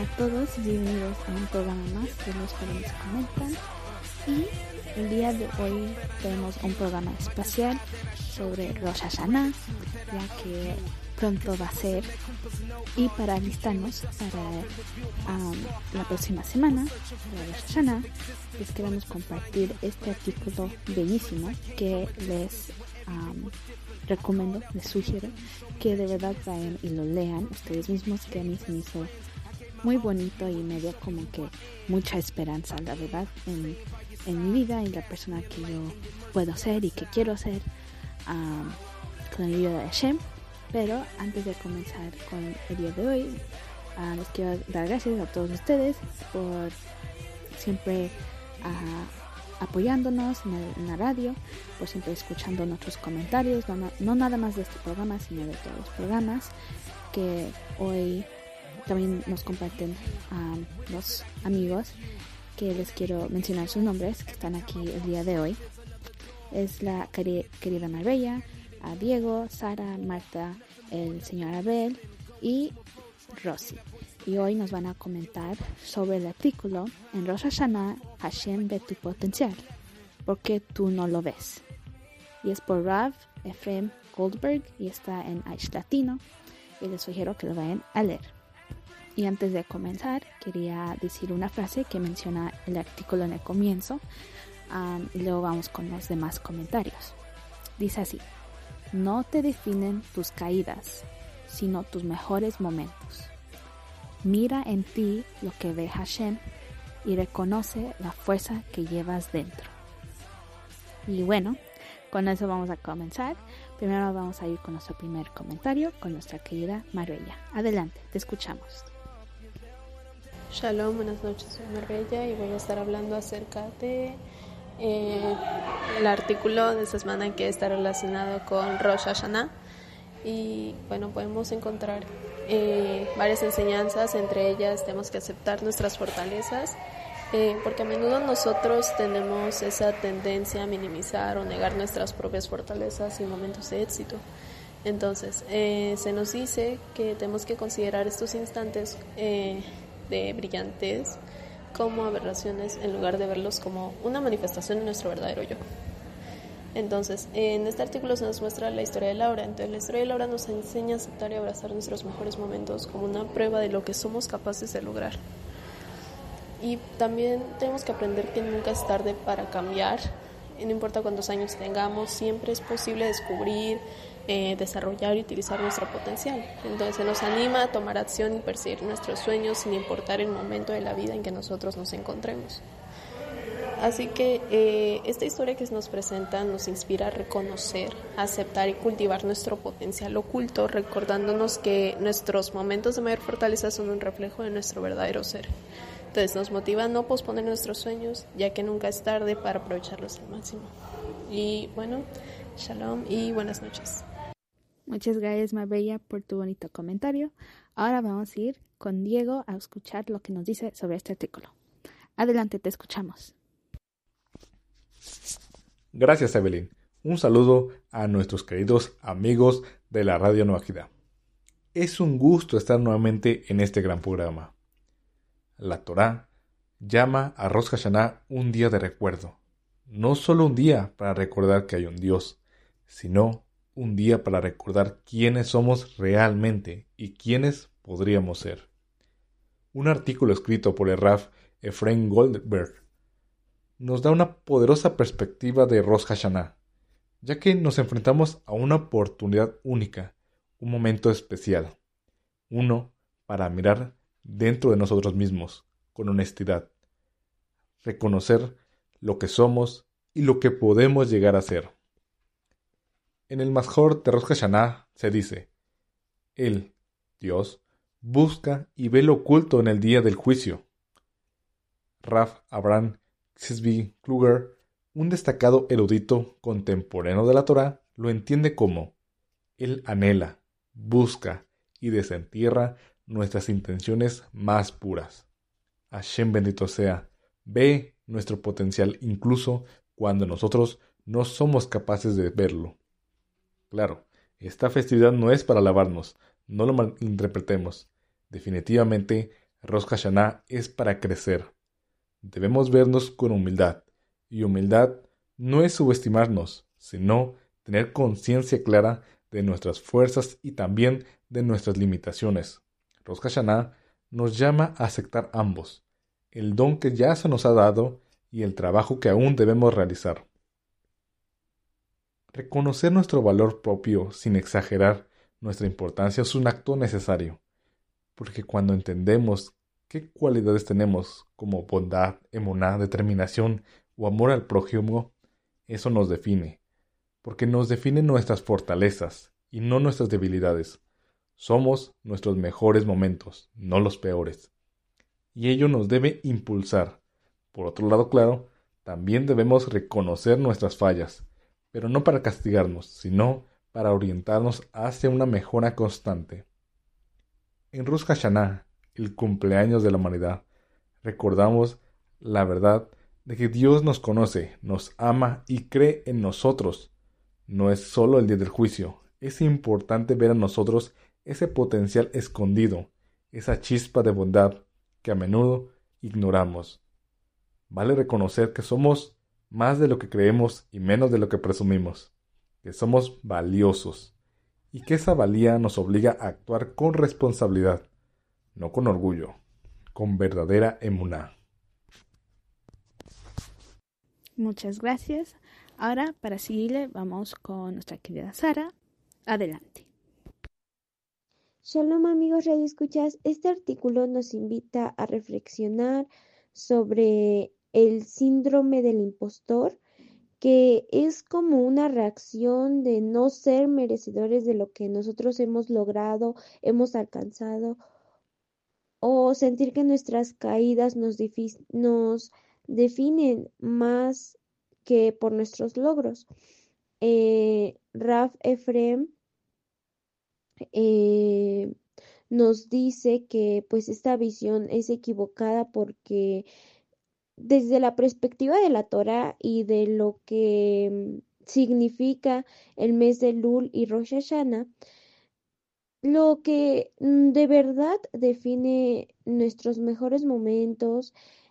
a todos, bienvenidos a un programa más de Los Jóvenes Comentan. Y el día de hoy tenemos un programa especial sobre Rosh Hashanah, ya que pronto va a ser, y para alistarnos para la próxima semana, para Rosh Hashanah, les queremos compartir este artículo bellísimo que les recomiendo, les sugiero que de verdad vayan y lo lean ustedes mismos, que a mí se me hizo muy bonito y me dio como que mucha esperanza, la verdad, en mi vida y la persona que yo puedo ser y que quiero ser con la ayuda de Hashem. Pero antes de comenzar con el día de hoy, les quiero dar gracias a todos ustedes por siempre apoyándonos en la radio, por siempre escuchando nuestros comentarios, no nada más de este programa, sino de todos los programas que hoy también nos comparten los amigos, que les quiero mencionar sus nombres que están aquí el día de hoy. Es la querida Marbella, a Diego, Sara, Marta, el señor Abel y Rosy. Y hoy nos van a comentar sobre el artículo en Rosh Hashanah, Hashem ve tu potencial, ¿por qué tú no lo ves? Y es por Rav Efrem Goldberg y está en Aish Latino, y les sugiero que lo vayan a leer. Y antes de comenzar, quería decir una frase que menciona el artículo en el comienzo, y luego vamos con los demás comentarios. Dice así: no te definen tus caídas, sino tus mejores momentos. Mira en ti lo que ve Hashem y reconoce la fuerza que llevas dentro. Y bueno, con eso vamos a comenzar. Primero vamos a ir con nuestro primer comentario con nuestra querida Marbella. Adelante, te escuchamos. Shalom, buenas noches, soy Marbella y voy a estar hablando acerca de el artículo de esta semana que está relacionado con Rosh Hashanah. Y bueno, podemos encontrar varias enseñanzas, entre ellas tenemos que aceptar nuestras fortalezas, porque a menudo nosotros tenemos esa tendencia a minimizar o negar nuestras propias fortalezas en momentos de éxito. Entonces, se nos dice que tenemos que considerar estos instantes de brillantez como aberraciones en lugar de verlos como una manifestación de nuestro verdadero yo. Entonces, en este artículo se nos muestra la historia de Laura. Entonces, la historia de Laura nos enseña a aceptar y abrazar nuestros mejores momentos como una prueba de lo que somos capaces de lograr. Y también tenemos que aprender que nunca es tarde para cambiar. No importa cuántos años tengamos, siempre es posible descubrir, desarrollar y utilizar nuestro potencial. Entonces, se nos anima a tomar acción y perseguir nuestros sueños sin importar el momento de la vida en que nosotros nos encontremos. Así que esta historia que nos presenta nos inspira a reconocer, a aceptar y cultivar nuestro potencial oculto, recordándonos que nuestros momentos de mayor fortaleza son un reflejo de nuestro verdadero ser. Entonces nos motiva a no posponer nuestros sueños, ya que nunca es tarde para aprovecharlos al máximo. Y bueno, shalom y buenas noches. Muchas gracias, Marbella, por tu bonito comentario. Ahora vamos a ir con Diego a escuchar lo que nos dice sobre este artículo. Adelante, te escuchamos. Gracias, Evelyn. Un saludo a nuestros queridos amigos de la Radio Nueva Vida. Es un gusto estar nuevamente en este gran programa. La Torá llama a Rosh Hashanah un día de recuerdo. No solo un día para recordar que hay un Dios, sino un día para recordar quiénes somos realmente y quiénes podríamos ser. Un artículo escrito por el Rav Efrem Goldberg nos da una poderosa perspectiva de Rosh Hashanah, ya que nos enfrentamos a una oportunidad única, un momento especial, uno para mirar dentro de nosotros mismos con honestidad, reconocer lo que somos y lo que podemos llegar a ser. En el Mazmor de Rosh Hashanah se dice: Él, Dios, busca y ve lo oculto en el día del juicio. Rav Abraham Tzvi Kluger, un destacado erudito contemporáneo de la Torá, lo entiende como: Él anhela, busca y desentierra nuestras intenciones más puras. Hashem bendito sea, ve nuestro potencial incluso cuando nosotros no somos capaces de verlo. Claro, esta festividad no es para alabarnos, no lo malinterpretemos. Definitivamente, Rosh Hashanah es para crecer. Debemos vernos con humildad, y humildad no es subestimarnos, sino tener conciencia clara de nuestras fuerzas y también de nuestras limitaciones. Rosh Hashanah nos llama a aceptar ambos, el don que ya se nos ha dado y el trabajo que aún debemos realizar. Reconocer nuestro valor propio sin exagerar nuestra importancia es un acto necesario, porque cuando entendemos qué cualidades tenemos como bondad, emuná, determinación o amor al prójimo, eso nos define, porque nos definen nuestras fortalezas y no nuestras debilidades. Somos nuestros mejores momentos, no los peores. Y ello nos debe impulsar. Por otro lado, claro, también debemos reconocer nuestras fallas, pero no para castigarnos, sino para orientarnos hacia una mejora constante. En Rosh Hashanah, el cumpleaños de la humanidad, recordamos la verdad de que Dios nos conoce, nos ama y cree en nosotros. No es solo el día del juicio, es importante ver en nosotros ese potencial escondido, esa chispa de bondad que a menudo ignoramos. Vale reconocer que somos más de lo que creemos y menos de lo que presumimos, que somos valiosos y que esa valía nos obliga a actuar con responsabilidad, no con orgullo, con verdadera emuná. Muchas gracias. Ahora, para seguirle, vamos con nuestra querida Sara. Adelante. Shalom amigos radioescuchas, este artículo nos invita a reflexionar sobre el síndrome del impostor, que es como una reacción de no ser merecedores de lo que nosotros hemos logrado, hemos alcanzado, o sentir que nuestras caídas nos definen más que por nuestros logros. Raf Efrem nos dice que pues esta visión es equivocada porque desde la perspectiva de la Torá y de lo que significa el mes de Elul y Rosh Hashanah, lo que de verdad define nuestros mejores momentos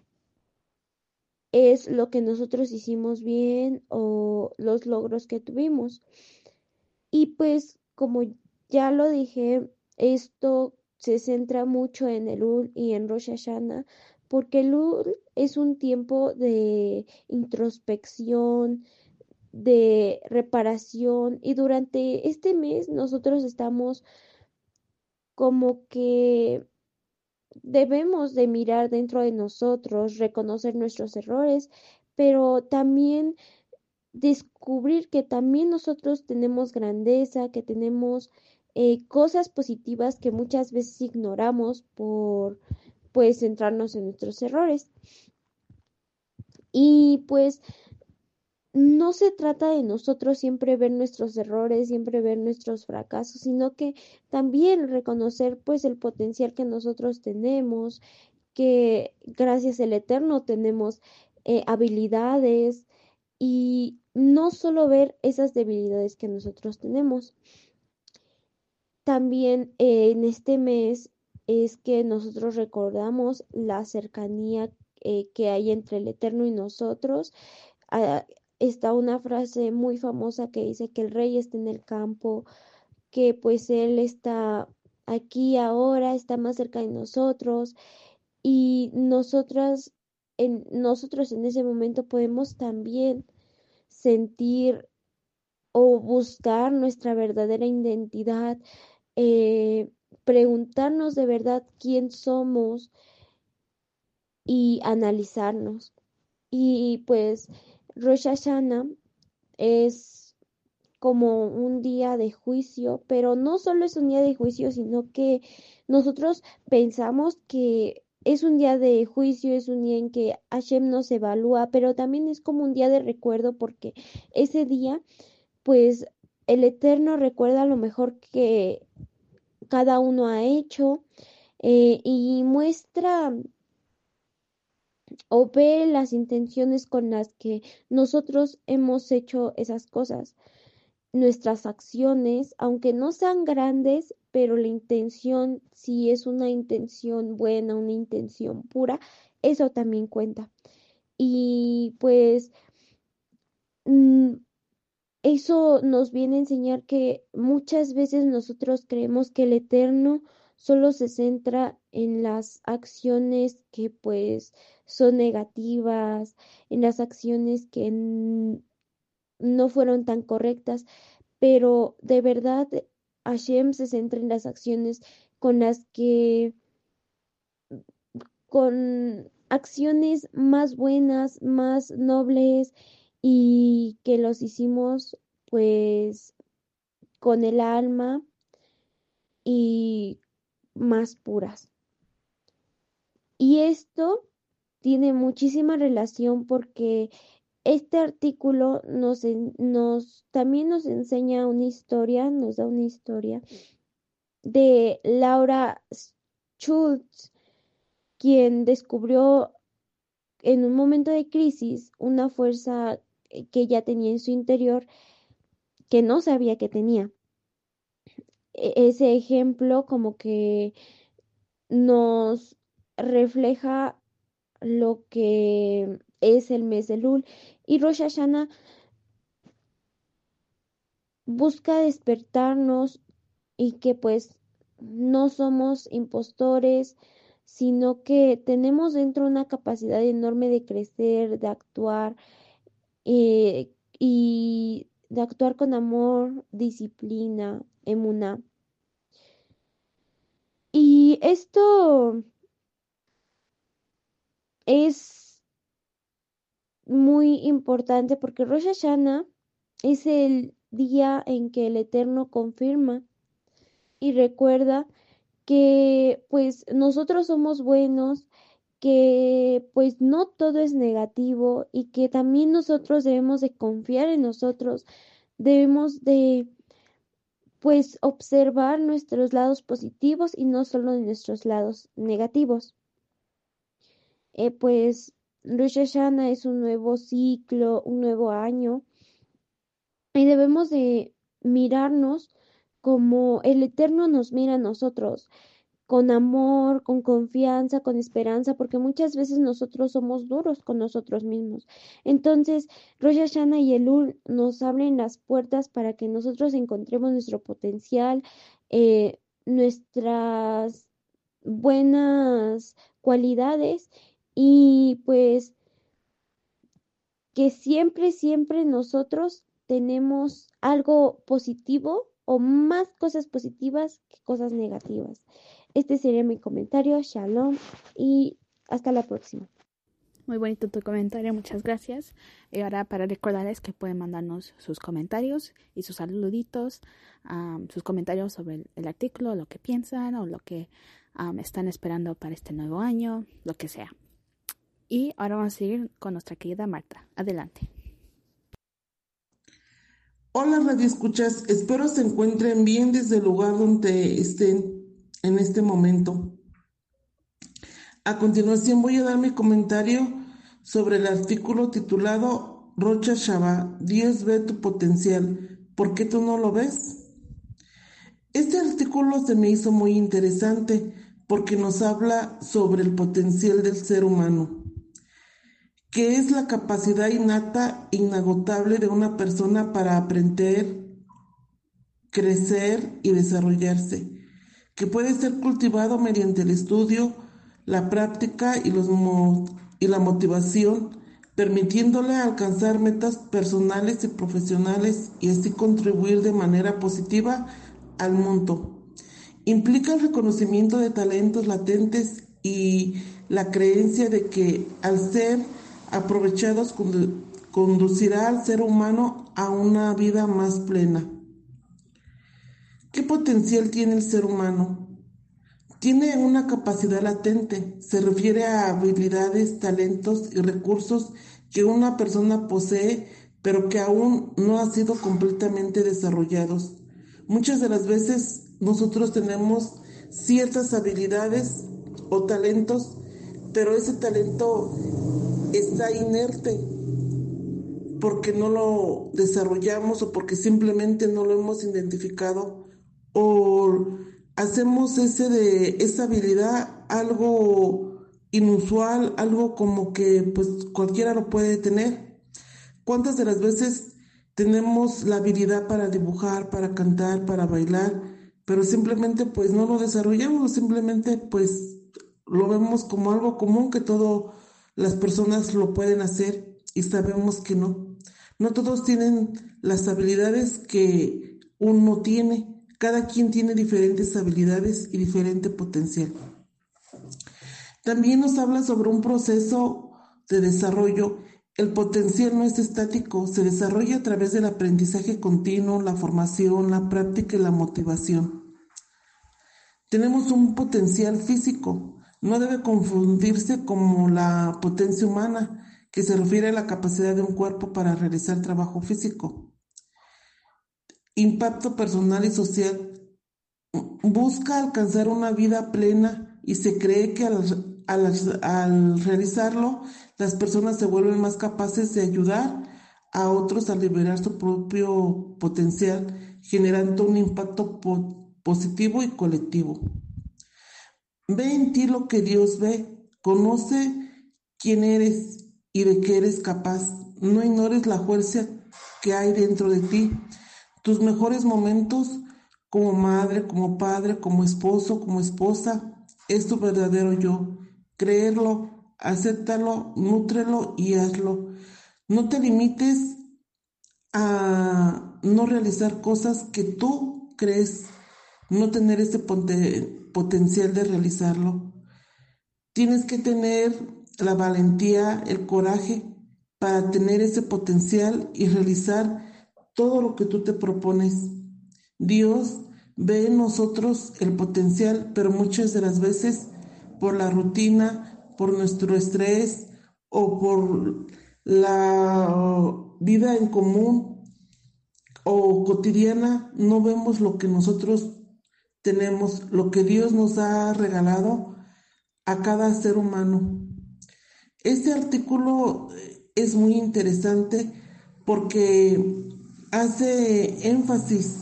es lo que nosotros hicimos bien o los logros que tuvimos. Y pues como ya lo dije, esto se centra mucho en Elul y en Rosh Hashanah, porque Elul es un tiempo de introspección, de reparación, y durante este mes nosotros estamos como que debemos de mirar dentro de nosotros, reconocer nuestros errores, pero también descubrir que también nosotros tenemos grandeza, que tenemos cosas positivas que muchas veces ignoramos por pues centrarnos en nuestros errores. Y pues no se trata de nosotros siempre ver nuestros errores, siempre ver nuestros fracasos, sino que también reconocer pues el potencial que nosotros tenemos, que gracias al Eterno tenemos habilidades, y no solo ver esas debilidades que nosotros tenemos. También en este mes es que nosotros recordamos la cercanía que hay entre el Eterno y nosotros. Está una frase muy famosa que dice que el rey está en el campo, que pues él está aquí ahora, está más cerca de nosotros, y nosotros en ese momento podemos también sentir o buscar nuestra verdadera identidad, preguntarnos de verdad quién somos y analizarnos. Y pues Rosh Hashanah es como un día de juicio, pero no solo es un día de juicio, sino que nosotros pensamos que es un día de juicio, es un día en que Hashem nos evalúa, pero también es como un día de recuerdo, porque ese día, pues, el Eterno recuerda lo mejor que cada uno ha hecho, y muestra o ve las intenciones con las que nosotros hemos hecho esas cosas. Nuestras acciones, aunque no sean grandes, pero la intención, si es una intención buena, una intención pura, eso también cuenta. Y pues eso nos viene a enseñar que muchas veces nosotros creemos que el Eterno solo se centra en las acciones que pues son negativas, en las acciones que no fueron tan correctas, pero de verdad Hashem se centra en las acciones con las que, con acciones más buenas, más nobles y que los hicimos pues con el alma y más puras. Y esto tiene muchísima relación porque este artículo también nos enseña una historia, nos da una historia de Laura Schultz, quien descubrió en un momento de crisis una fuerza que ella tenía en su interior que no sabía que tenía. Ese ejemplo como que nos refleja lo que es el mes de Elul, y Rosh Hashanah busca despertarnos y que pues no somos impostores, sino que tenemos dentro una capacidad enorme de crecer, de actuar y de actuar con amor, disciplina, emuná. Y esto es muy importante porque Rosh Hashanah es el día en que el Eterno confirma y recuerda que pues nosotros somos buenos, que pues no todo es negativo y que también nosotros debemos de confiar en nosotros, debemos de pues observar nuestros lados positivos y no solo nuestros lados negativos. Pues Rosh Hashanah es un nuevo ciclo, un nuevo año, y debemos de mirarnos como el Eterno nos mira a nosotros, con amor, con confianza, con esperanza, porque muchas veces nosotros somos duros con nosotros mismos. Entonces, Rosh Hashanah y Elul nos abren las puertas para que nosotros encontremos nuestro potencial, nuestras buenas cualidades, y pues que siempre, siempre nosotros tenemos algo positivo o más cosas positivas que cosas negativas. Este sería mi comentario. Shalom y hasta la próxima. Muy bonito tu comentario, muchas gracias. Y ahora para recordarles que pueden mandarnos sus comentarios y sus saluditos, sus comentarios sobre el artículo, lo que piensan o lo que están esperando para este nuevo año, lo que sea. Y ahora vamos a seguir con nuestra querida Marta. Adelante. Hola radioescuchas, espero se encuentren bien desde el lugar donde estén en este momento. A continuación voy a dar mi comentario sobre el artículo titulado Rosh Hashanah, Dios ve tu potencial, ¿por qué tú no lo ves? Este artículo se me hizo muy interesante porque nos habla sobre el potencial del ser humano, que es la capacidad innata, inagotable de una persona para aprender, crecer y desarrollarse, que puede ser cultivado mediante el estudio, la práctica y la motivación, permitiéndole alcanzar metas personales y profesionales y así contribuir de manera positiva al mundo. Implica el reconocimiento de talentos latentes y la creencia de que al ser aprovechados conducirá al ser humano a una vida más plena. ¿Qué potencial tiene el ser humano? Tiene una capacidad latente, se refiere a habilidades, talentos y recursos que una persona posee, pero que aún no han sido completamente desarrollados. Muchas de las veces nosotros tenemos ciertas habilidades o talentos, pero ese talento está inerte porque no lo desarrollamos o porque simplemente no lo hemos identificado o hacemos esa habilidad algo inusual, algo como que pues cualquiera lo puede tener. ¿Cuántas de las veces tenemos la habilidad para dibujar, para cantar, para bailar, pero simplemente pues no lo desarrollamos, simplemente pues lo vemos como algo común que todas las personas lo pueden hacer y sabemos que no? No todos tienen las habilidades que uno tiene. Cada quien tiene diferentes habilidades y diferente potencial. También nos habla sobre un proceso de desarrollo. El potencial no es estático, se desarrolla a través del aprendizaje continuo, la formación, la práctica y la motivación. Tenemos un potencial físico, no debe confundirse como la potencia humana, que se refiere a la capacidad de un cuerpo para realizar trabajo físico. Impacto personal y social. Busca alcanzar una vida plena y se cree que al realizarlo, las personas se vuelven más capaces de ayudar a otros a liberar su propio potencial, generando un impacto positivo y colectivo. Ve en ti lo que Dios ve, conoce quién eres y de qué eres capaz. No ignores la fuerza que hay dentro de ti. Tus mejores momentos como madre, como padre, como esposo, como esposa, es tu verdadero yo. Creerlo, acéptalo, nútrelo y hazlo. No te limites a no realizar cosas que tú crees no tener ese potencial de realizarlo. Tienes que tener la valentía, el coraje para tener ese potencial y realizar todo lo que tú te propones. Dios ve en nosotros el potencial, pero muchas de las veces por la rutina, por nuestro estrés o por la vida en común o cotidiana, no vemos lo que nosotros tenemos, lo que Dios nos ha regalado a cada ser humano. Este artículo es muy interesante porque hace énfasis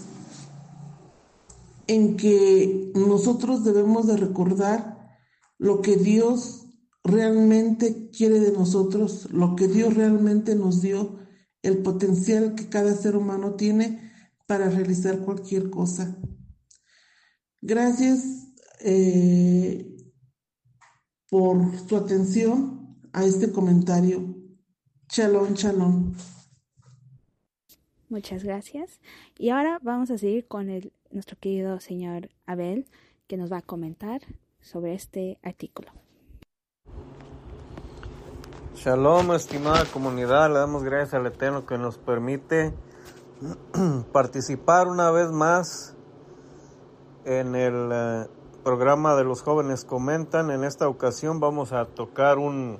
en que nosotros debemos de recordar lo que Dios realmente quiere de nosotros, lo que Dios realmente nos dio, el potencial que cada ser humano tiene para realizar cualquier cosa. Gracias por su atención a este comentario. Shalom, shalom. Muchas gracias. Y ahora vamos a seguir con nuestro querido señor Abel, que nos va a comentar sobre este artículo. Shalom, estimada comunidad. Le damos gracias al Eterno que nos permite participar una vez más en el programa de Los Jóvenes Comentan. En esta ocasión vamos a tocar un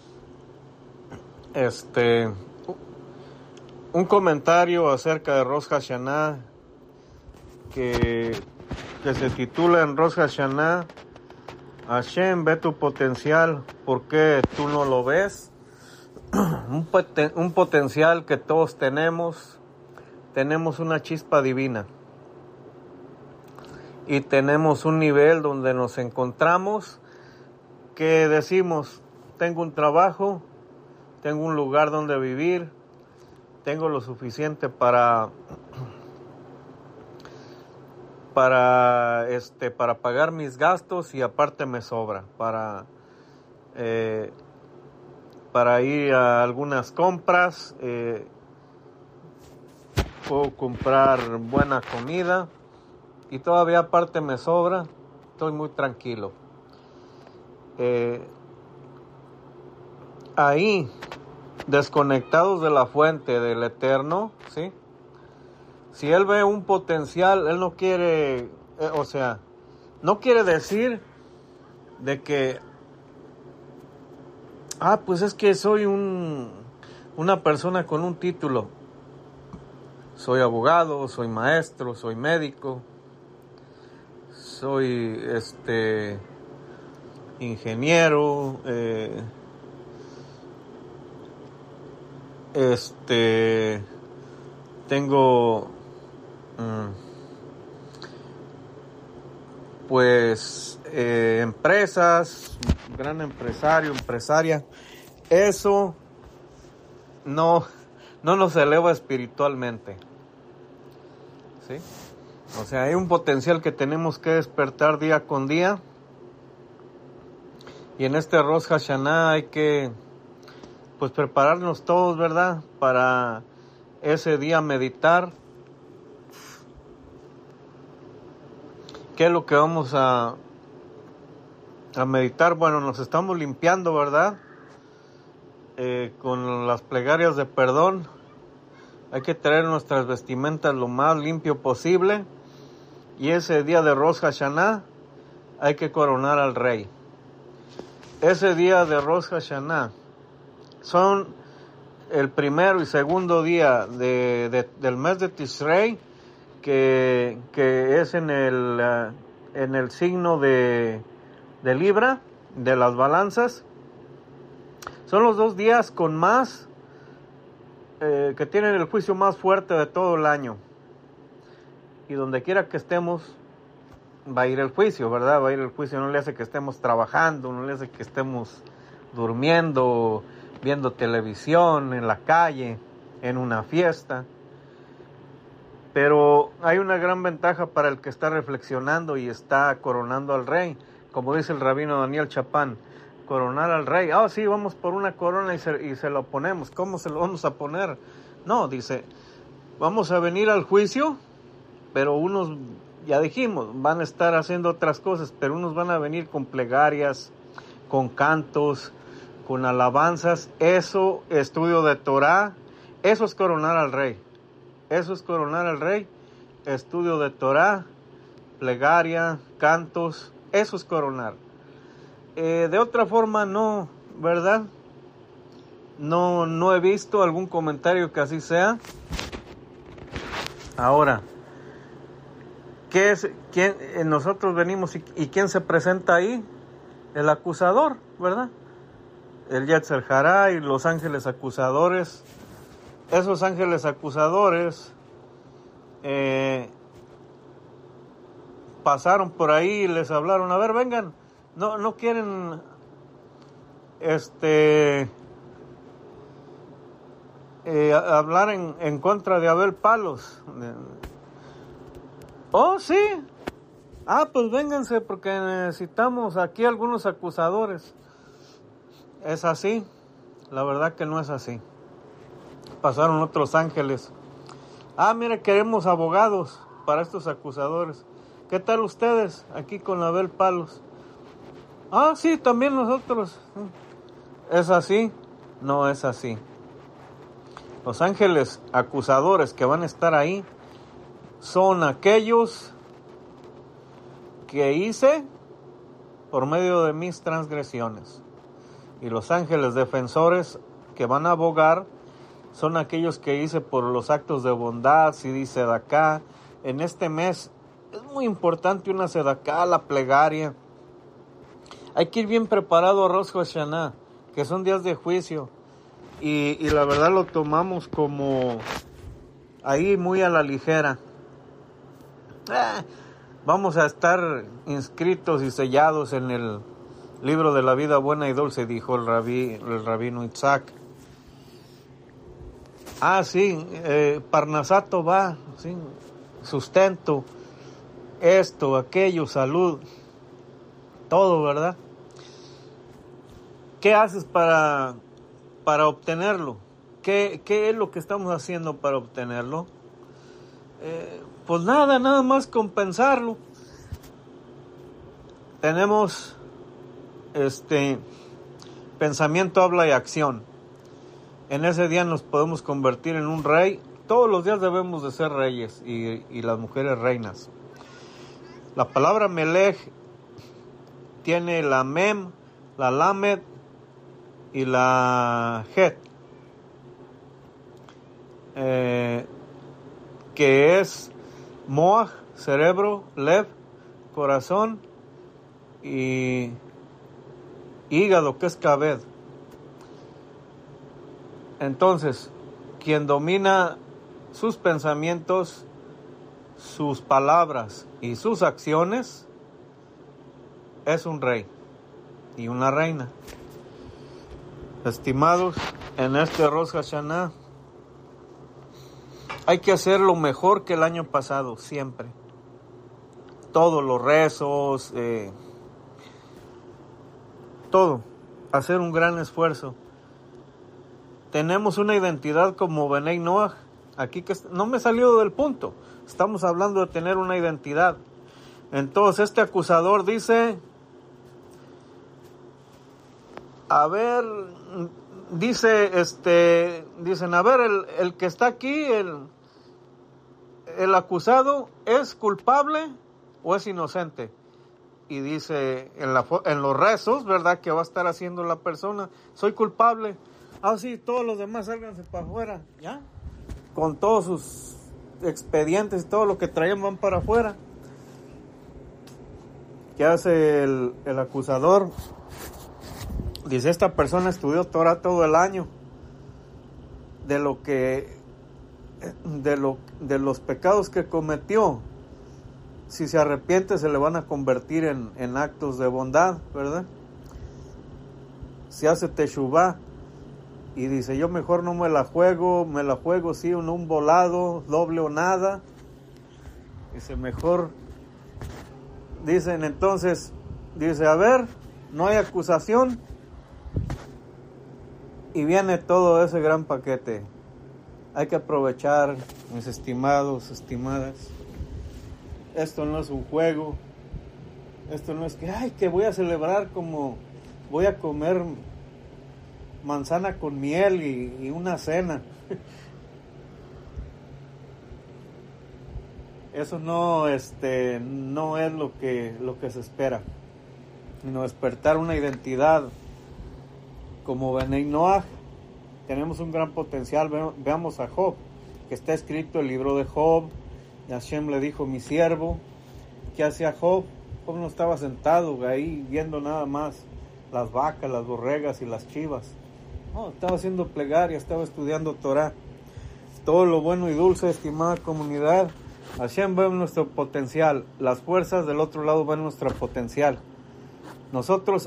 comentario acerca de Rosh Hashanah que se titula en Rosh Hashanah: Hashem, ve tu potencial, ¿por qué tú no lo ves? Un potencial que todos tenemos una chispa divina y tenemos un nivel donde nos encontramos que decimos: tengo un trabajo, tengo un lugar donde vivir, tengo lo suficiente para pagar mis gastos y aparte me sobra para ir a algunas compras, puedo comprar buena comida y todavía aparte me sobra, estoy muy tranquilo. Ahí, desconectados de la fuente del Eterno, ¿sí? Si Él ve un potencial, Él no quiere, no quiere decir de que, pues es que soy una persona con un título. Soy abogado, soy maestro, soy médico, soy ingeniero, tengo pues empresas, gran empresario, empresaria, eso no nos eleva espiritualmente, ¿sí? O sea, hay un potencial que tenemos que despertar día con día, y en este Rosh Hashanah hay que pues prepararnos todos, ¿verdad?, para ese día meditar. ¿Qué es lo que vamos a meditar? Bueno, nos estamos limpiando, ¿verdad?, con las plegarias de perdón. Hay que traer nuestras vestimentas lo más limpio posible, y ese día de Rosh Hashanah hay que coronar al rey. Ese día de Rosh Hashanah son el primero y segundo día del mes de Tishrei, que es en el signo de Libra, de las balanzas. Son los 2 días con más, que tienen el juicio más fuerte de todo el año. Y donde quiera que estemos, va a ir el juicio, ¿verdad? Va a ir el juicio. No le hace que estemos trabajando, no le hace que estemos durmiendo, viendo televisión, en la calle, en una fiesta. Pero hay una gran ventaja para el que está reflexionando y está coronando al rey. Como dice el rabino Daniel Chapán, coronar al rey. Sí, vamos por una corona y se lo ponemos. ¿Cómo se lo vamos a poner? No, dice, vamos a venir al juicio, pero unos, ya dijimos, van a estar haciendo otras cosas, pero unos van a venir con plegarias, con cantos, con alabanzas. Eso, estudio de Torah, eso es coronar al rey. Eso es coronar al rey, estudio de Torah, plegaria, cantos, eso es coronar. De otra forma no, ¿verdad? No he visto algún comentario que así sea. Ahora, ¿quién nosotros venimos y quién se presenta ahí? El acusador, ¿verdad? El Yetzer Hará y los ángeles acusadores. Esos ángeles acusadores pasaron por ahí y les hablaron, a ver, vengan, no quieren hablar en contra de Abel Palos. Oh, sí. Pues vénganse porque necesitamos aquí algunos acusadores. Es así. La verdad que no es así. Pasaron otros ángeles. Mire, queremos abogados para estos acusadores. ¿Qué tal ustedes aquí con Abel Palos? Sí, también nosotros. ¿Es así? No es así. Los ángeles acusadores que van a estar ahí son aquellos que hice por medio de mis transgresiones. Y los ángeles defensores que van a abogar son aquellos que hice por los actos de bondad. Si dice Sedaká, en este mes es muy importante una Sedaká, la plegaria. Hay que ir bien preparado a Rosh Hashanah, que son días de juicio. Y la verdad lo tomamos como ahí muy a la ligera. Vamos a estar inscritos y sellados en el libro de la vida buena y dulce, dijo el rabino Isaac. Sí, Parnasato va, sí, sustento, esto, aquello, salud, todo, ¿verdad? ¿Qué haces para obtenerlo? ¿Qué es lo que estamos haciendo para obtenerlo? Pues nada más compensarlo. Tenemos pensamiento, habla y acción. En ese día nos podemos convertir en un rey. Todos los días debemos de ser reyes y las mujeres reinas. La palabra Melech tiene la Mem, la Lamed y la Het, que es Moaj, cerebro, Lev, corazón, y hígado, que es Kaved. Entonces, quien domina sus pensamientos, sus palabras y sus acciones es un rey y una reina. Estimados, en este Rosh Hashanah hay que hacer lo mejor que el año pasado, siempre. Todos los rezos, todo, hacer un gran esfuerzo. Tenemos una identidad como Benei Noach, aquí que no me salió del punto, estamos hablando de tener una identidad. Entonces este acusador dice, a ver, dicen, a ver, el que está aquí, el acusado, ¿es culpable o es inocente? Y dice en los rezos, ¿verdad?, que va a estar haciendo la persona, soy culpable. Ah, sí, todos los demás sálganse para afuera, ¿ya? Con todos sus expedientes y todo lo que traían van para afuera. ¿Qué hace el acusador? Dice, esta persona estudió Torah todo el año. De los pecados que cometió, si se arrepiente se le van a convertir en actos de bondad, ¿verdad? Si hace teshuvá y dice, yo mejor no me la juego sí o no, un volado, doble o nada. Dice, mejor, dicen entonces, dice, a ver, no hay acusación. Y viene todo ese gran paquete. Hay que aprovechar, mis estimados, estimadas. Esto no es un juego. Esto no es que voy a celebrar como voy a comer manzana con miel y una cena. Eso no es lo que se espera, sino despertar una identidad como Benei Noach. Tenemos un gran potencial. Veamos a Job, que está escrito el libro de Job. Y Hashem le dijo, mi siervo. ¿Qué hacía Job? Job no estaba sentado ahí viendo nada más las vacas, las borregas y las chivas. No, estaba haciendo plegaria, estaba estudiando Torah. Todo lo bueno y dulce, estimada comunidad. Hashem ve nuestro potencial. Las fuerzas del otro lado ven nuestro potencial. Nosotros,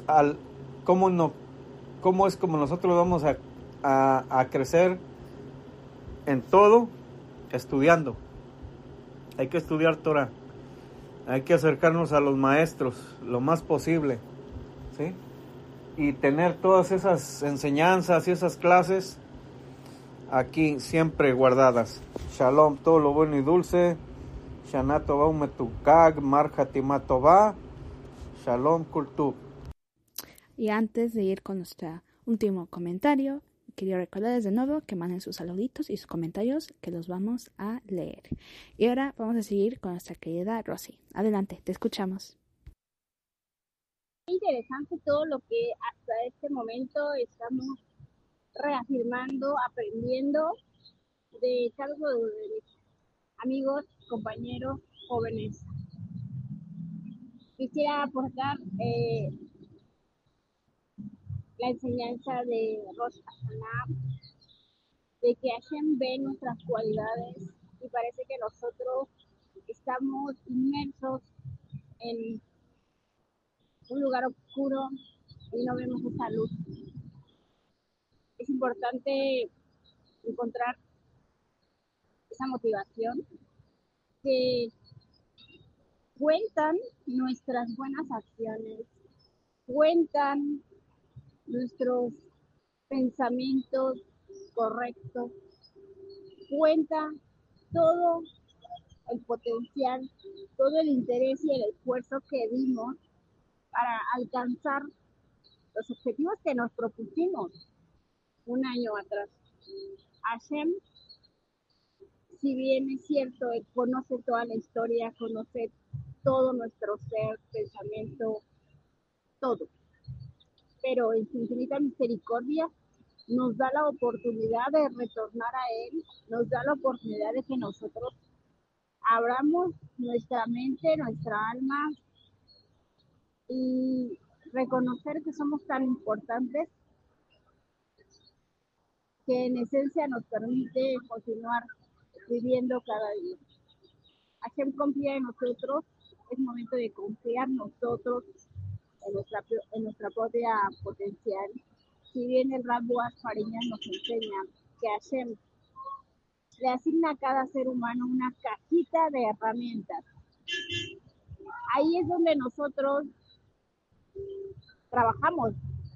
¿cómo es como nosotros vamos a crecer en todo? Estudiando. Hay que estudiar Torah. Hay que acercarnos a los maestros lo más posible, ¿sí? Y tener todas esas enseñanzas y esas clases aquí siempre guardadas. Shalom, todo lo bueno y dulce. Shana Tova umetukag, Mar Hatima Tova. Shalom Kultub. Y antes de ir con nuestro último comentario, quería recordarles de nuevo que manden sus saluditos y sus comentarios, que los vamos a leer. Y ahora vamos a seguir con nuestra querida Rosy. Adelante, te escuchamos. Interesante todo lo que hasta este momento estamos reafirmando, aprendiendo de cada uno de mis amigos, compañeros, jóvenes. Quisiera aportar la enseñanza de Rosh Hashanah, de que Hashem ve nuestras cualidades y parece que nosotros estamos inmersos en un lugar oscuro y no vemos esa luz. Es importante encontrar esa motivación, que cuentan nuestras buenas acciones, cuentan nuestros pensamientos correctos, cuenta todo el potencial, todo el interés y el esfuerzo que dimos para alcanzar los objetivos que nos propusimos un año atrás. Hashem, si bien es cierto, Él conoce toda la historia, conoce todo nuestro ser, pensamiento, todo, pero en su infinita misericordia nos da la oportunidad de retornar a Él, nos da la oportunidad de que nosotros abramos nuestra mente, nuestra alma y reconocer que somos tan importantes que en esencia nos permite continuar viviendo cada día. Hashem confía en nosotros, es momento de confiar en nosotros, en nuestra propia potencial. Si bien el Rambo Fariñas nos enseña que Hashem le asigna a cada ser humano una cajita de herramientas. Ahí es donde nosotros trabajamos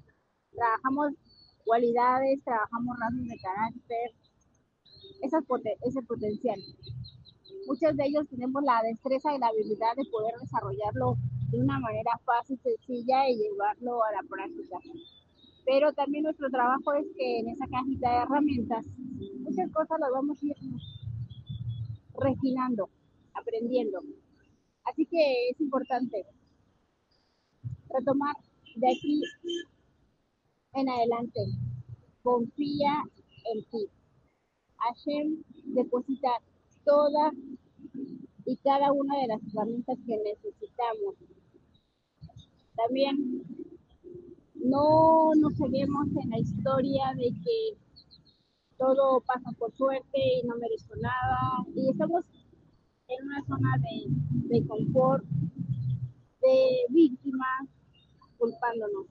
cualidades, trabajamos rasgos de carácter, ese potencial. Muchos de ellos tenemos la destreza y la habilidad de poder desarrollarlo de una manera fácil, sencilla y llevarlo a la práctica. Pero también nuestro trabajo es que en esa cajita de herramientas muchas cosas las vamos a ir refinando, aprendiendo. Así que es importante retomar de aquí en adelante. Confía en ti. Hashem deposita todas y cada una de las herramientas que necesitamos. También no nos seguimos en la historia de que todo pasa por suerte y no merezco nada. Y estamos en una zona de confort, de víctimas, culpándonos.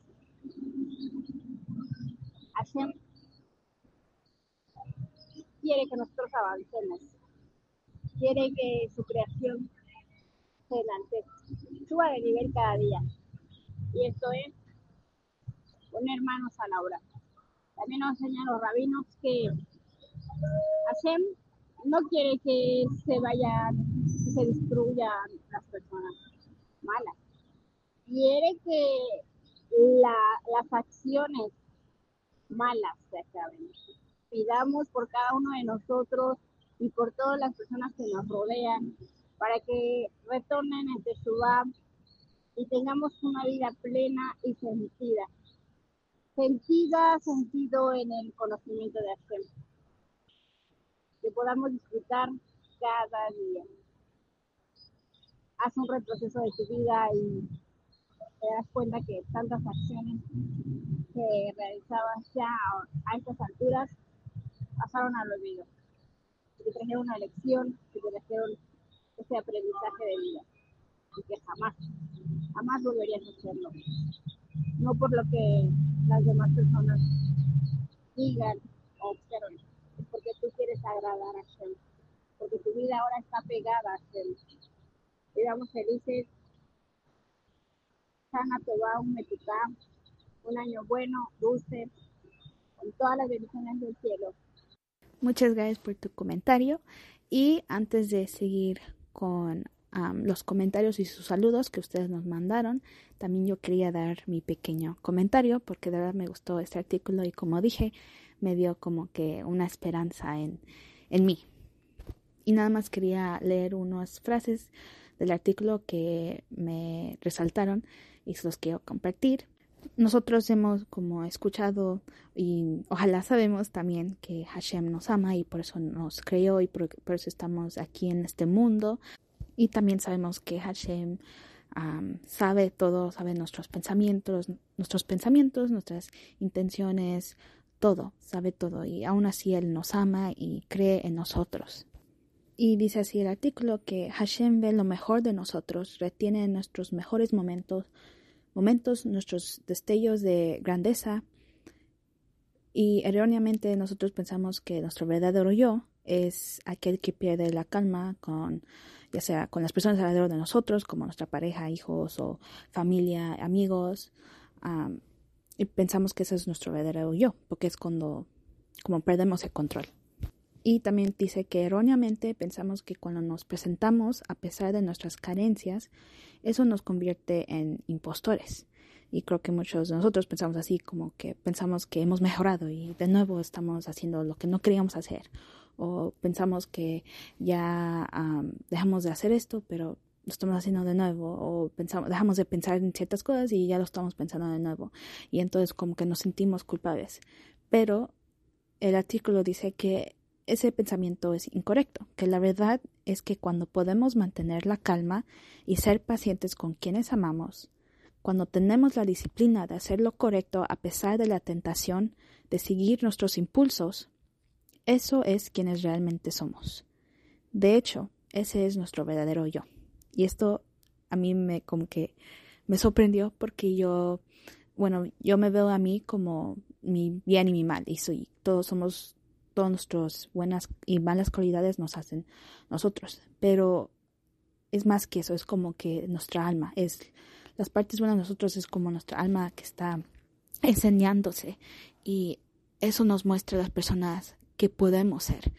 Hashem quiere que nosotros avancemos, quiere que su creación se enaltezca, suba de nivel cada día. Y esto es poner manos a la obra. También nos enseñan los rabinos que Hashem no quiere que se vayan, que se destruyan las personas malas. Quiere que las acciones malas se acaben. Pidamos por cada uno de nosotros y por todas las personas que nos rodean para que retornen en Teshuvá y tengamos una vida plena y sentido en el conocimiento de Hashem, que podamos disfrutar cada día. Haz un retroceso de tu vida y te das cuenta que tantas acciones que realizabas ya a estas alturas pasaron al olvido, que te trajeron una lección, que te trajeron ese aprendizaje de vida y que jamás volverías a hacerlo. No por lo que las demás personas digan o observen, es porque tú quieres agradar a Hashem, porque tu vida ahora está pegada a Hashem. Vivamos felices, Sana Tová, un Metuká, un año bueno, dulce, con todas las bendiciones del cielo. Muchas gracias por tu comentario. Y antes de seguir con los comentarios y sus saludos que ustedes nos mandaron, también yo quería dar mi pequeño comentario porque de verdad me gustó este artículo y como dije, me dio como que una esperanza en mí. Y nada más quería leer unas frases del artículo que me resaltaron y se los quiero compartir. Nosotros hemos como escuchado y ojalá sabemos también que Hashem nos ama y por eso nos creó y por eso estamos aquí en este mundo. Y también sabemos que Hashem sabe todo, sabe nuestros pensamientos, nuestras intenciones, todo, sabe todo. Y aún así Él nos ama y cree en nosotros. Y dice así el artículo que Hashem ve lo mejor de nosotros, retiene nuestros mejores momentos, nuestros destellos de grandeza, y erróneamente nosotros pensamos que nuestro verdadero yo es aquel que pierde la calma ya sea con las personas alrededor de nosotros, como nuestra pareja, hijos o familia, amigos, y pensamos que ese es nuestro verdadero yo, porque es como perdemos el control. Y también dice que erróneamente pensamos que cuando nos presentamos a pesar de nuestras carencias, eso nos convierte en impostores. Y creo que muchos de nosotros pensamos así, como que pensamos que hemos mejorado y de nuevo estamos haciendo lo que no queríamos hacer. O pensamos que ya dejamos de hacer esto, pero lo estamos haciendo de nuevo. O dejamos de pensar en ciertas cosas y ya lo estamos pensando de nuevo. Y entonces como que nos sentimos culpables. Pero el artículo dice que ese pensamiento es incorrecto, que la verdad es que cuando podemos mantener la calma y ser pacientes con quienes amamos, cuando tenemos la disciplina de hacer lo correcto a pesar de la tentación de seguir nuestros impulsos, eso es quienes realmente somos. De hecho, ese es nuestro verdadero yo. Y esto a mí me me sorprendió porque yo me veo a mí como mi bien y mi mal, y todos nuestras buenas y malas cualidades nos hacen nosotros, pero es más que eso, es como que nuestra alma, las partes buenas de nosotros es como nuestra alma que está enseñándose, y eso nos muestra a las personas que podemos ser,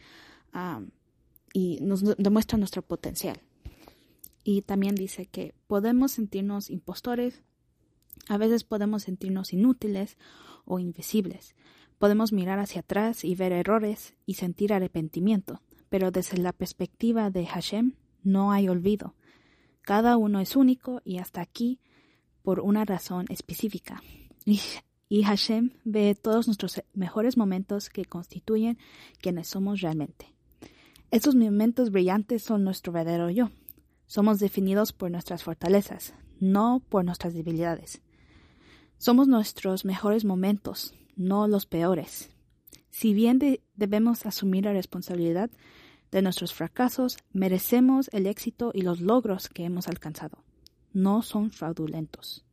y nos demuestra nuestro potencial. Y también dice que podemos sentirnos impostores, a veces podemos sentirnos inútiles o invisibles. Podemos mirar hacia atrás y ver errores y sentir arrepentimiento, pero desde la perspectiva de Hashem no hay olvido. Cada uno es único y hasta aquí por una razón específica. Y Hashem ve todos nuestros mejores momentos que constituyen quienes somos realmente. Estos momentos brillantes son nuestro verdadero yo. Somos definidos por nuestras fortalezas, no por nuestras debilidades. Somos nuestros mejores momentos, no los peores. Si bien debemos asumir la responsabilidad de nuestros fracasos, merecemos el éxito y los logros que hemos alcanzado. No son fraudulentos.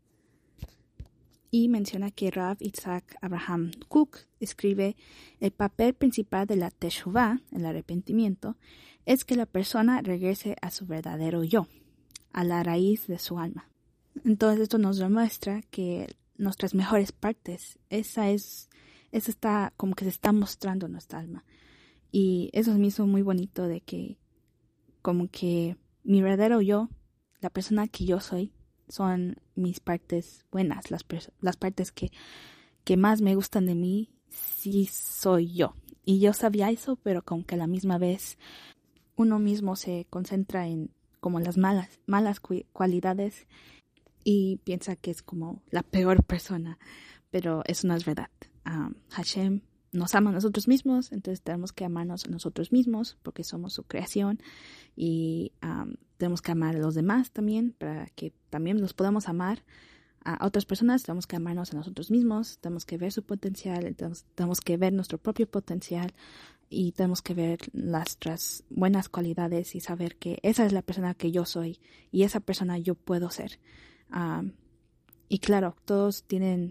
Y menciona que Rav Isaac Abraham Kook escribe: el papel principal de la teshuvá, el arrepentimiento, es que la persona regrese a su verdadero yo, a la raíz de su alma. Entonces esto nos demuestra que nuestras mejores partes, esa está como que se está mostrando nuestra alma. Y eso me hizo muy bonito, de que como que mi verdadero yo, la persona que yo soy, son mis partes buenas, las partes que más me gustan de mí, sí soy yo. Y yo sabía eso, pero como que a la misma vez uno mismo se concentra en como las malas cualidades y piensa que es como la peor persona, pero eso no es verdad. Hashem nos ama a nosotros mismos, entonces tenemos que amarnos a nosotros mismos porque somos su creación, y tenemos que amar a los demás también para que también los podamos amar a otras personas. Tenemos que amarnos a nosotros mismos, tenemos que ver su potencial, tenemos que ver nuestro propio potencial, y tenemos que ver nuestras buenas cualidades y saber que esa es la persona que yo soy y esa persona yo puedo ser. Y claro, todos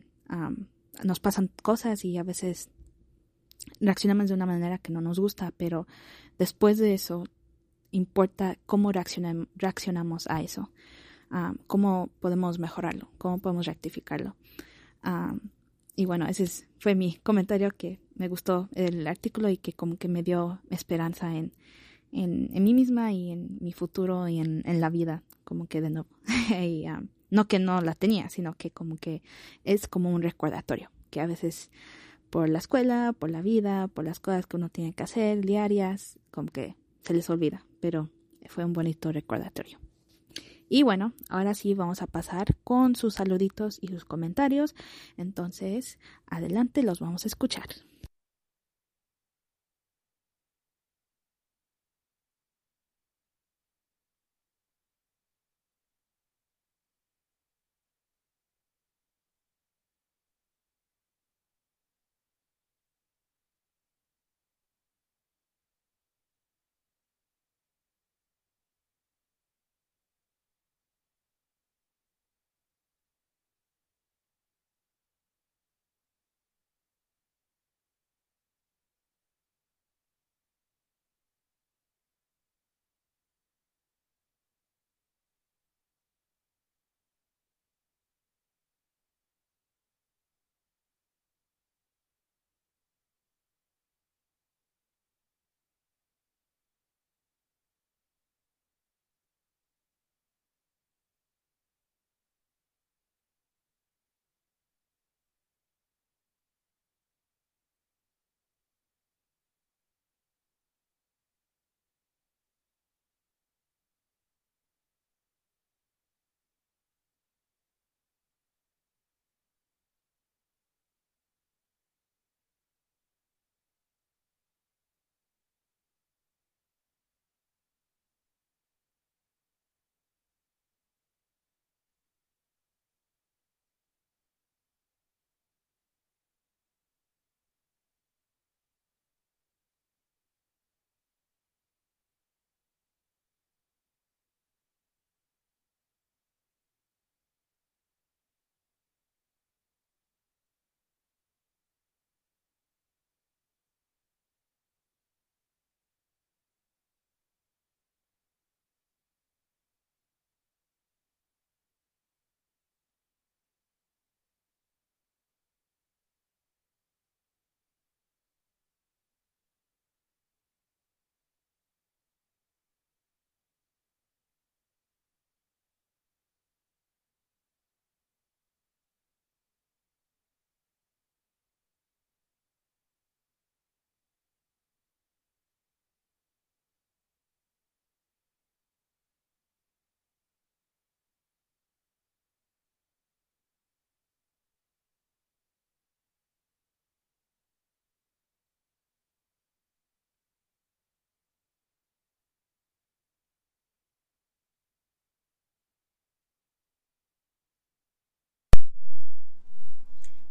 nos pasan cosas y a veces reaccionamos de una manera que no nos gusta, pero después de eso importa cómo reaccionamos a eso, cómo podemos mejorarlo, cómo podemos rectificarlo. Y bueno, ese fue mi comentario, que me gustó el artículo y que como que me dio esperanza en mí misma y en mi futuro y en la vida, como que de nuevo. Y, no que no la tenía, sino que como que es como un recordatorio, que a veces por la escuela, por la vida, por las cosas que uno tiene que hacer diarias, como que se les olvida, pero fue un bonito recordatorio. Y bueno, ahora sí vamos a pasar con sus saluditos y sus comentarios, entonces adelante, los vamos a escuchar.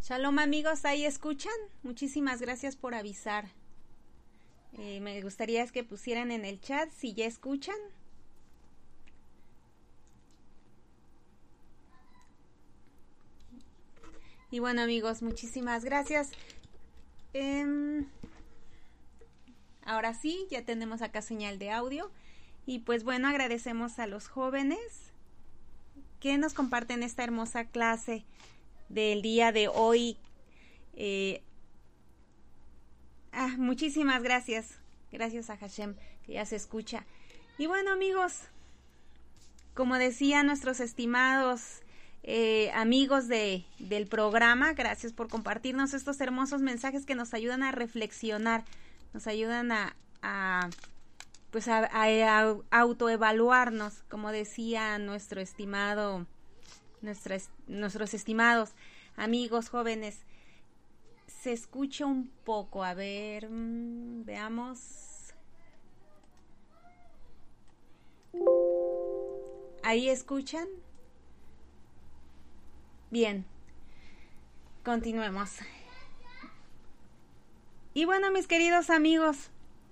Shalom amigos, ¿ahí escuchan? Muchísimas gracias por avisar. Me gustaría que pusieran en el chat si ya escuchan. Y bueno amigos, muchísimas gracias. Ahora sí, ya tenemos acá señal de audio. Y pues bueno, agradecemos a los jóvenes que nos comparten esta hermosa clase del día de hoy. Muchísimas gracias. Gracias a Hashem, que ya se escucha. Y bueno amigos, como decían nuestros estimados amigos del programa, gracias por compartirnos estos hermosos mensajes que nos ayudan a reflexionar, nos ayudan a autoevaluarnos, como decía nuestros estimados amigos jóvenes. Se escucha un poco, a ver, veamos. ¿Ahí escuchan? Bien, continuemos. Y bueno, mis queridos amigos,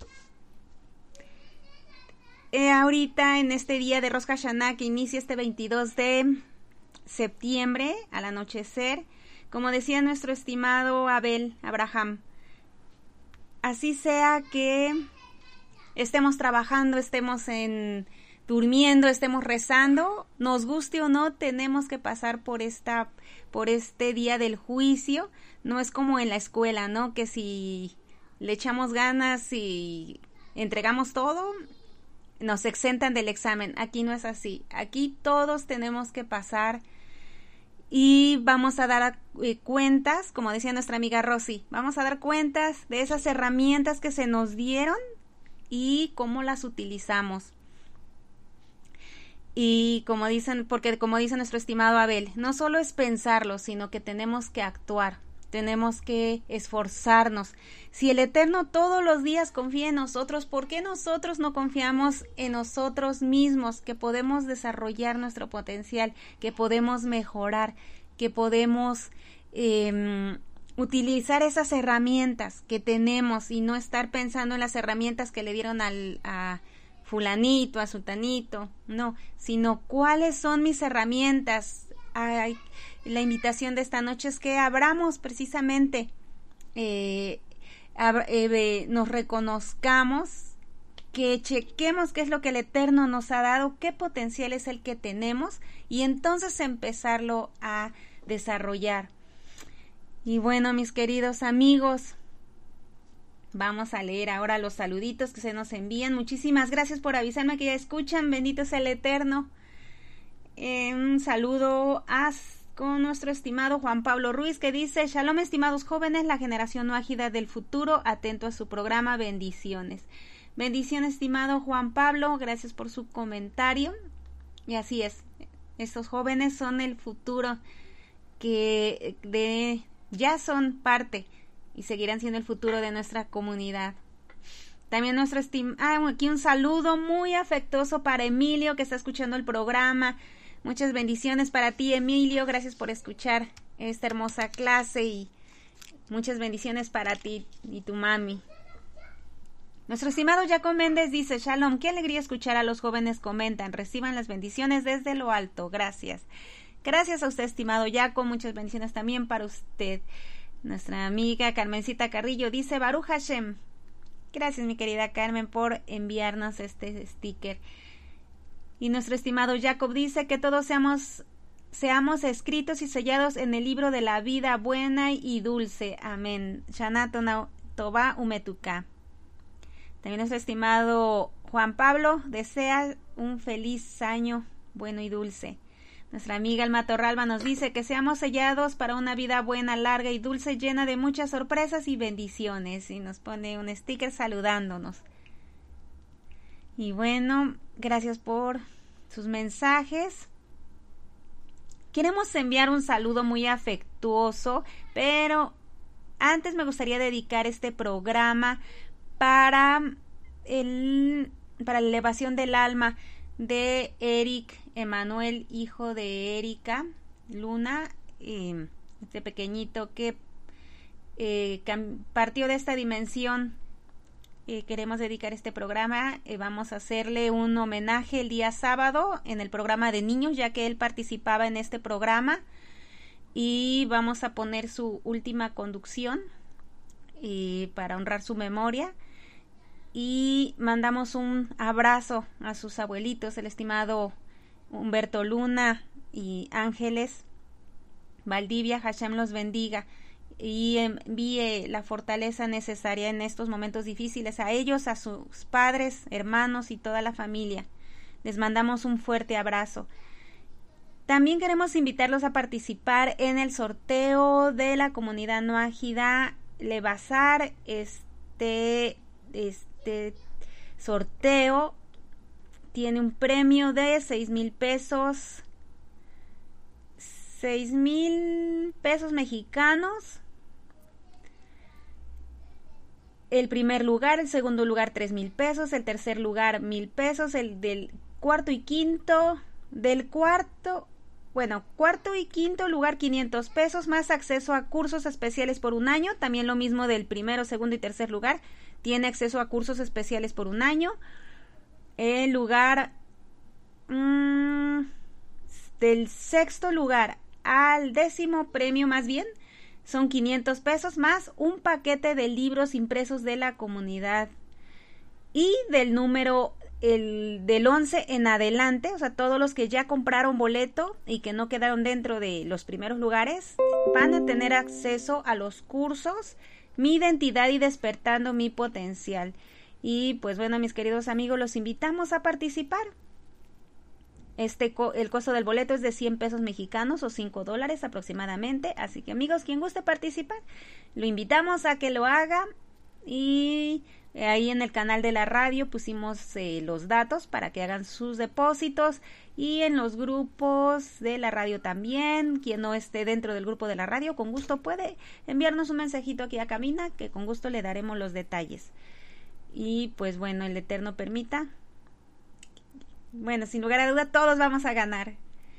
ahorita en este día de Rosh Hashanah que inicia este 22 de septiembre al anochecer, como decía nuestro estimado Abraham, así sea que estemos trabajando, estemos durmiendo, estemos rezando, nos guste o no, tenemos que pasar por este día del juicio. No es como en la escuela, ¿no? Que si le echamos ganas y entregamos todo, nos exentan del examen. Aquí no es así. Aquí todos tenemos que pasar y vamos a dar cuentas, como decía nuestra amiga Rosy, vamos a dar cuentas de esas herramientas que se nos dieron y cómo las utilizamos. Y como dice nuestro estimado Abel, no solo es pensarlo, sino que tenemos que actuar, tenemos que esforzarnos. Si el Eterno todos los días confía en nosotros, ¿por qué nosotros no confiamos en nosotros mismos, que podemos desarrollar nuestro potencial, que podemos mejorar, que podemos utilizar esas herramientas que tenemos y no estar pensando en las herramientas que le dieron a fulanito, a sultanito, no, sino cuáles son mis herramientas? La invitación de esta noche es que abramos precisamente, nos reconozcamos, que chequemos qué es lo que el Eterno nos ha dado, qué potencial es el que tenemos y entonces empezarlo a desarrollar. Y bueno, mis queridos amigos, vamos a leer ahora los saluditos que se nos envían. Muchísimas gracias por avisarme que ya escuchan. Bendito sea el Eterno. Un saludo con nuestro estimado Juan Pablo Ruiz, que dice: Shalom, estimados jóvenes, la generación nuágida del futuro, atento a su programa, bendiciones. Bendiciones, estimado Juan Pablo, gracias por su comentario. Y así es, estos jóvenes son el futuro, ya son parte y seguirán siendo el futuro de nuestra comunidad. También aquí un saludo muy afectuoso para Emilio, que está escuchando el programa. Muchas bendiciones para ti, Emilio. Gracias por escuchar esta hermosa clase y muchas bendiciones para ti y tu mami. Nuestro estimado Jacob Méndez dice: Shalom, qué alegría escuchar a los jóvenes comentan. Reciban las bendiciones desde lo alto. Gracias. Gracias a usted, estimado Jacob. Muchas bendiciones también para usted. Nuestra amiga Carmencita Carrillo dice: Baruch Hashem. Gracias, mi querida Carmen, por enviarnos este sticker. Y nuestro estimado Jacob dice que todos seamos escritos y sellados en el libro de la vida buena y dulce. Amén. Shana Tova Umetuka. También nuestro estimado Juan Pablo desea un feliz año bueno y dulce. Nuestra amiga Alma Torralba nos dice que seamos sellados para una vida buena, larga y dulce, llena de muchas sorpresas y bendiciones. Y nos pone un sticker saludándonos. Y bueno, gracias por sus mensajes. Queremos enviar un saludo muy afectuoso, pero antes me gustaría dedicar este programa para la elevación del alma de Eric Emanuel, hijo de Erika Luna, este pequeñito que partió de esta dimensión. Queremos dedicar este programa, vamos a hacerle un homenaje el día sábado en el programa de niños, ya que él participaba en este programa, y vamos a poner su última conducción para honrar su memoria, y mandamos un abrazo a sus abuelitos, el estimado Humberto Luna y Ángeles Valdivia. Hashem los bendiga y envíe la fortaleza necesaria en estos momentos difíciles a ellos, a sus padres, hermanos y toda la familia. Les mandamos un fuerte abrazo. También queremos invitarlos a participar en el sorteo de la comunidad Noahida Levazar. Este sorteo tiene un premio de 6,000 pesos. 6,000 pesos mexicanos. El primer lugar, el segundo lugar 3,000 pesos, el tercer lugar 1,000 pesos, el del cuarto y quinto lugar 500 pesos, más acceso a cursos especiales por un año. También lo mismo del primero, segundo y tercer lugar, tiene acceso a cursos especiales por un año. El lugar del sexto lugar al 10º premio, más bien, son 500 pesos más un paquete de libros impresos de la comunidad. Y del número del 11 en adelante, o sea, todos los que ya compraron boleto y que no quedaron dentro de los primeros lugares, van a tener acceso a los cursos Mi Identidad y Despertando Mi Potencial. Y pues bueno, mis queridos amigos, los invitamos a participar. El costo del boleto es de 100 pesos mexicanos o $5 aproximadamente. Así que amigos, quien guste participar, lo invitamos a que lo haga. Y ahí en el canal de la radio pusimos los datos para que hagan sus depósitos. Y en los grupos de la radio también. Quien no esté dentro del grupo de la radio, con gusto puede enviarnos un mensajito aquí a cabina, que con gusto le daremos los detalles. Y pues bueno, el Eterno permita. Bueno, sin lugar a duda, todos vamos a ganar.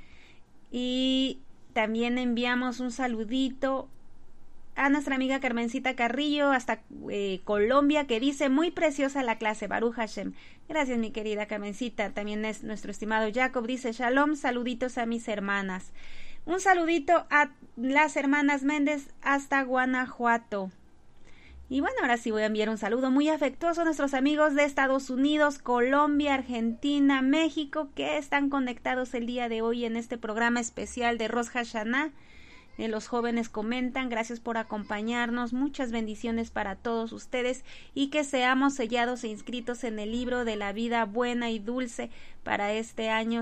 Y también enviamos un saludito a nuestra amiga Carmencita Carrillo, hasta Colombia, que dice: muy preciosa la clase, Baruch Hashem. Gracias, mi querida Carmencita. También es nuestro estimado Jacob, dice: Shalom, saluditos a mis hermanas. Un saludito a las hermanas Méndez hasta Guanajuato. Y bueno, ahora sí voy a enviar un saludo muy afectuoso a nuestros amigos de Estados Unidos, Colombia, Argentina, México, que están conectados el día de hoy en este programa especial de Rosh Hashanah. Los jóvenes comentan: gracias por acompañarnos, muchas bendiciones para todos ustedes, y que seamos sellados e inscritos en el libro de la vida buena y dulce para este año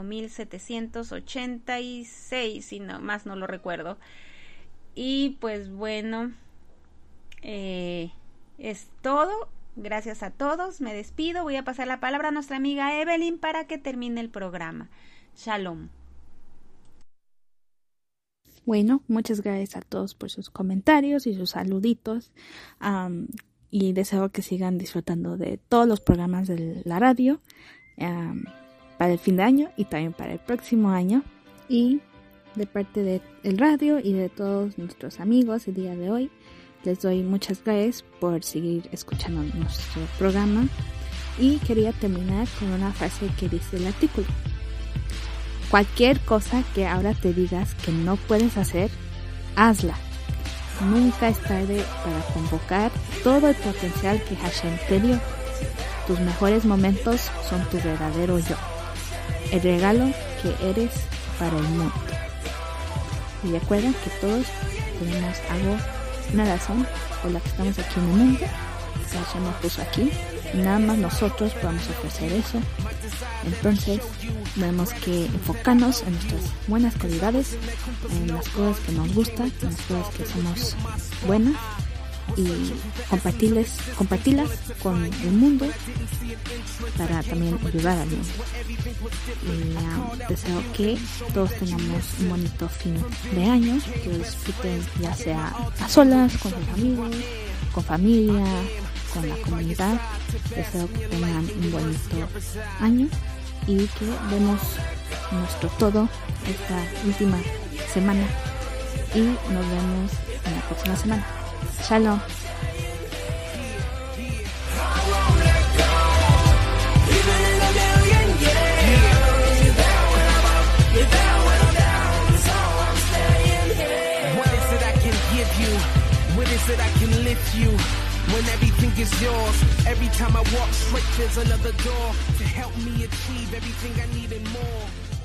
5786, si no más no lo recuerdo. Y pues bueno, es todo. Gracias a todos, me despido. Voy a pasar la palabra a nuestra amiga Evelyn para que termine el programa. Shalom. Bueno, muchas gracias a todos por sus comentarios y sus saluditos, y deseo que sigan disfrutando de todos los programas de la radio para el fin de año y también para el próximo año. Y de parte del radio y de todos nuestros amigos el día de hoy, les doy muchas gracias por seguir escuchando nuestro programa, y quería terminar con una frase que dice el artículo: cualquier cosa que ahora te digas que no puedes hacer, hazla. Nunca es tarde para convocar todo el potencial que Hashem te dio. Tus mejores momentos son tu verdadero yo, el regalo que eres para el mundo. Y recuerda que todos tenemos algo, una razón por la que estamos aquí en el mundo. Hashem nos puso aquí, y nada más nosotros podemos ofrecer eso. Entonces tenemos que enfocarnos en nuestras buenas cualidades, en las cosas que nos gustan, en las cosas que somos buenas, y compartirlas con el mundo para también ayudar al mundo. Y deseo que todos tengamos un bonito fin de año, que disfruten ya sea a solas, con sus amigos, con familia, con la comunidad. Deseo que tengan un bonito año y que demos nuestro todo esta última semana y nos vemos en la próxima semana. Shalom. What is it I can lift you when everything is yours? Every time I walk straight, there's another door to help me achieve everything I need and more.